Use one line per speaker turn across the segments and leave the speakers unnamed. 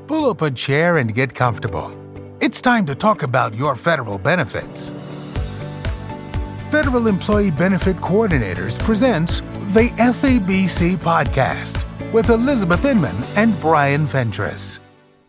Pull up a chair and get comfortable. It's time to talk about your federal benefits. Federal Employee Benefit Coordinators presents the FEBC Podcast with Elizabeth Inman and Brian Fentress.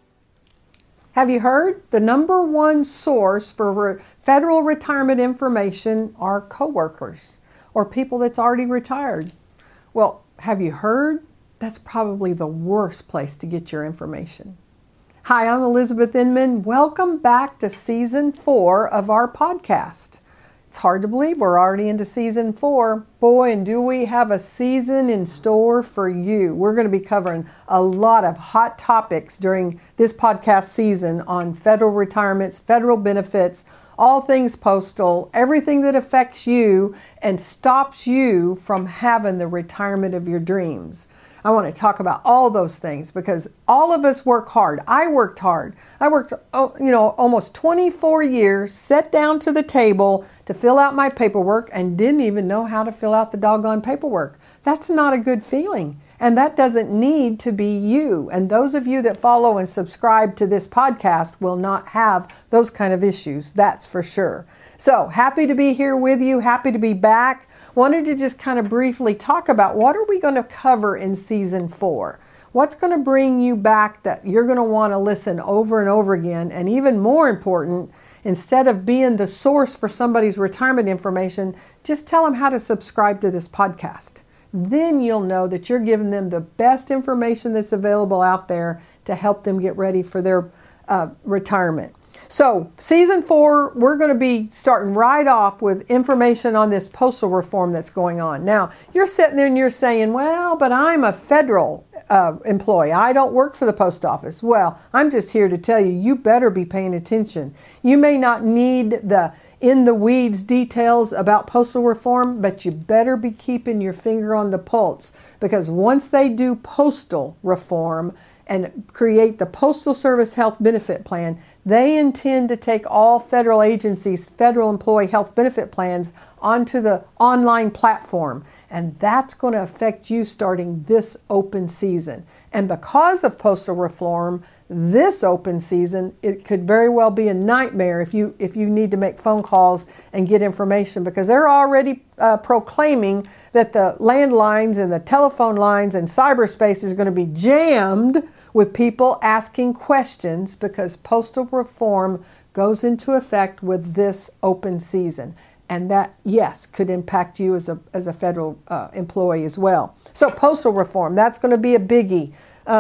Have you heard? The number one source for federal retirement information are coworkers or people that's already retired. Well, have you heard? That's probably the worst place to get your information. Hi, I'm Elizabeth Inman. Welcome back to Season 4 of our podcast. It's hard to believe we're already into Season 4. Boy, and do we have a season in store for you. We're going to be covering a lot of hot topics during this podcast season on federal retirements, federal benefits, all things postal, everything that affects you and stops you from having the retirement of your dreams. I want to talk about all those things because all of us work hard. I worked hard. I worked, almost 24 years, sat down to the table to fill out my paperwork and didn't even know how to fill out the doggone paperwork. That's not a good feeling. And that doesn't need to be you. And those of you that follow and subscribe to this podcast will not have those kind of issues. That's for sure. So happy to be here with you. Happy to be back. Wanted to just kind of briefly talk about what are we going to cover in Season 4? What's going to bring you back that you're going to want to listen over and over again? And even more important, instead of being the source for somebody's retirement information, just tell them how to subscribe to this podcast. Then you'll know that you're giving them the best information that's available out there to help them get ready for their retirement. So, Season 4, we're going to be starting right off with information on this postal reform that's going on. Now, you're sitting there and you're saying, well, but I'm a federal employee. I don't work for the post office. Well, I'm just here to tell you, you better be paying attention. You may not need the in-the-weeds details about postal reform, but you better be keeping your finger on the pulse, because once they do postal reform and create the Postal Service Health Benefit Plan, they intend to take all federal agencies' federal employee health benefit plans onto the online platform. And that's going to affect you starting this open season. And because of postal reform, this open season, it could very well be a nightmare if you need to make phone calls and get information, because they're already proclaiming that the landlines and the telephone lines and cyberspace is going to be jammed with people asking questions because postal reform goes into effect with this open season. And that, yes, could impact you as a federal employee as well. So postal reform, that's going to be a biggie.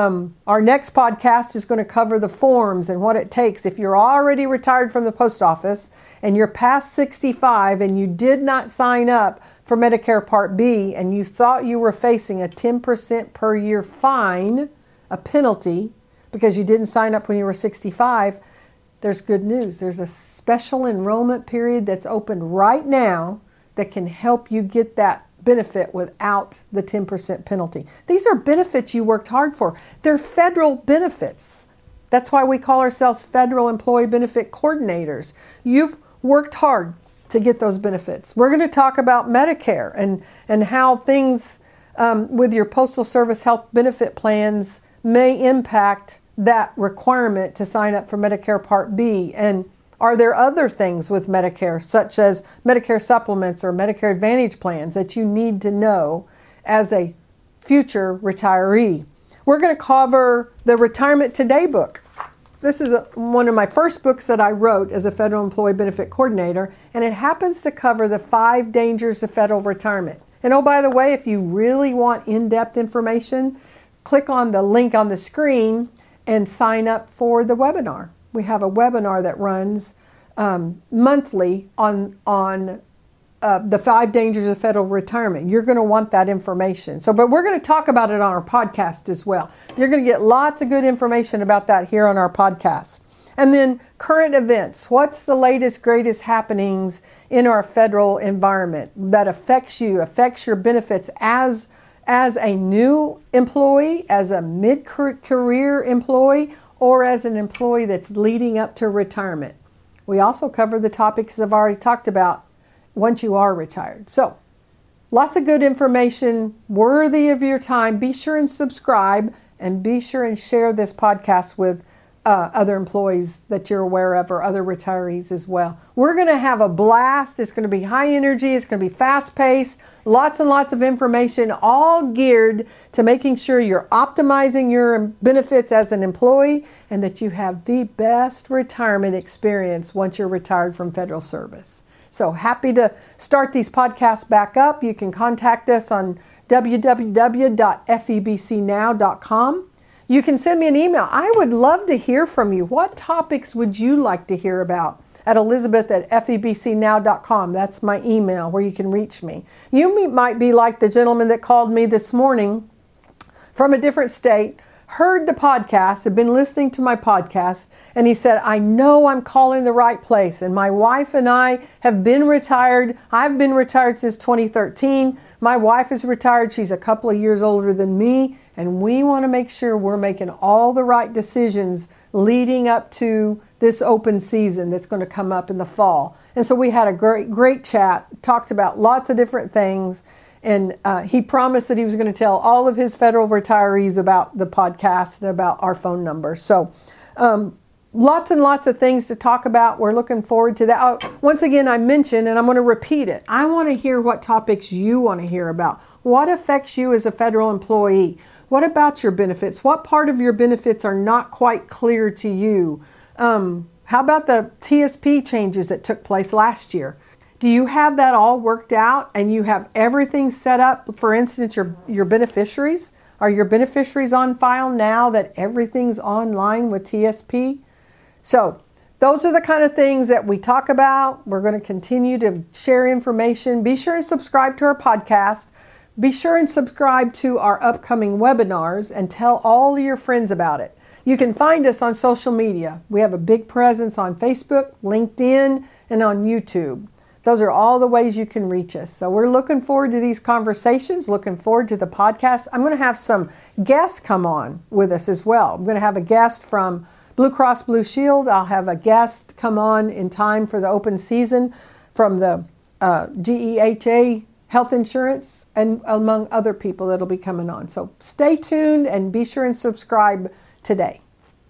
Our next podcast is going to cover the forms and what it takes. If you're already retired from the post office and you're past 65 and you did not sign up for Medicare Part B and you thought you were facing a 10% per year fine, a penalty, because you didn't sign up when you were 65, there's good news. There's a special enrollment period that's open right now that can help you get that benefit without the 10% penalty. These are benefits you worked hard for. They're federal benefits. That's why we call ourselves Federal Employee Benefit Coordinators. You've worked hard to get those benefits. We're going to talk about Medicare and how things with your Postal Service health benefit plans may impact that requirement to sign up for Medicare Part B. And are there other things with Medicare, such as Medicare supplements or Medicare Advantage plans, that you need to know as a future retiree? We're going to cover the Retirement Today book. This is one of my first books that I wrote as a Federal Employee Benefit Coordinator, and it happens to cover the 5 dangers of federal retirement. And oh, by the way, if you really want in-depth information, click on the link on the screen and sign up for the webinar. We have a webinar that runs monthly on the 5 dangers of federal retirement. You're going to want that information. But we're going to talk about it on our podcast as well. You're going to get lots of good information about that here on our podcast. And then current events. What's the latest, greatest happenings in our federal environment that affects you, affects your benefits as a new employee, as a mid-career employee, or as an employee that's leading up to retirement. We also cover the topics I've already talked about once you are retired. So, lots of good information worthy of your time. Be sure and subscribe And be sure and share this podcast with other employees that you're aware of or other retirees as well. We're going to have a blast. It's going to be high energy. It's going to be fast paced. Lots and lots of information, all geared to making sure you're optimizing your benefits as an employee and that you have the best retirement experience once you're retired from federal service. So happy to start these podcasts back up. You can contact us on www.febcnow.com. You can send me an email. I would love to hear from you. What topics would you like to hear about? At Elizabeth@febcnow.com. That's my email where you can reach me. You might be like the gentleman that called me this morning from a different state, heard the podcast, had been listening to my podcast, and he said, I know I'm calling the right place. And my wife and I have been retired. I've been retired since 2013. My wife is retired. She's a couple of years older than me. And we want to make sure we're making all the right decisions leading up to this open season that's going to come up in the fall. And so we had a great chat, talked about lots of different things. And he promised that he was going to tell all of his federal retirees about the podcast and about our phone number. So lots and lots of things to talk about. We're looking forward to that. Once again, I mentioned, and I'm going to repeat it, I want to hear what topics you want to hear about. What affects you as a federal employee? What about your benefits? What part of your benefits are not quite clear to you? How about the TSP changes that took place last year? Do you have that all worked out and you have everything set up? For instance, your beneficiaries? Are your beneficiaries on file now that everything's online with TSP? So those are the kind of things that we talk about. We're going to continue to share information. Be sure and subscribe to our podcast. Be sure and subscribe to our upcoming webinars and tell all your friends about it. You can find us on social media. We have a big presence on Facebook, LinkedIn, and on YouTube. Those are all the ways you can reach us. So we're looking forward to these conversations, looking forward to the podcast. I'm going to have some guests come on with us as well. I'm going to have a guest from Blue Cross Blue Shield. I'll have a guest come on in time for the open season from the GEHA Health Insurance, and among other people that'll be coming on. So stay tuned and be sure and subscribe today.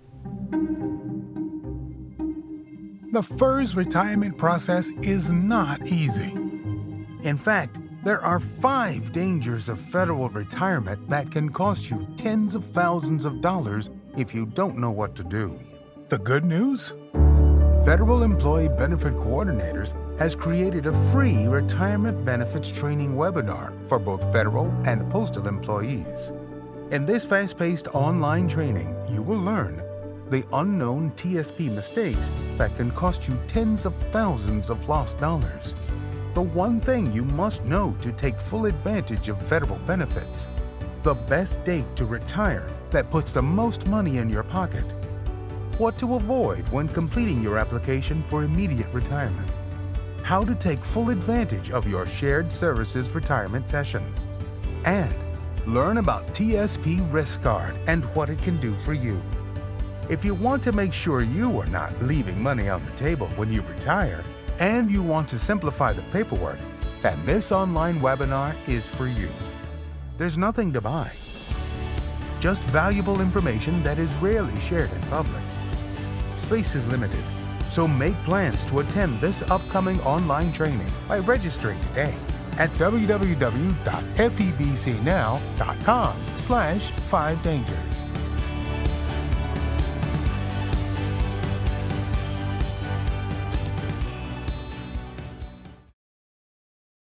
The FERS retirement process is not easy. In fact, there are 5 dangers of federal retirement that can cost you tens of thousands of dollars if you don't know what to do. The good news? Federal Employee Benefit Coordinators has created a free retirement benefits training webinar for both federal and postal employees. In this fast-paced online training, you will learn the unknown TSP mistakes that can cost you tens of thousands of lost dollars. The one thing you must know to take full advantage of federal benefits. The best date to retire that puts the most money in your pocket. What to avoid when completing your application for immediate retirement. How to take full advantage of your shared services retirement session. And learn about TSP Risk Guard and what it can do for you. If you want to make sure you are not leaving money on the table when you retire, and you want to simplify the paperwork, then this online webinar is for you. There's nothing to buy, just valuable information that is rarely shared in public. Space is limited, so make plans to attend this upcoming online training by registering today at www.febcnow.com/5dangers.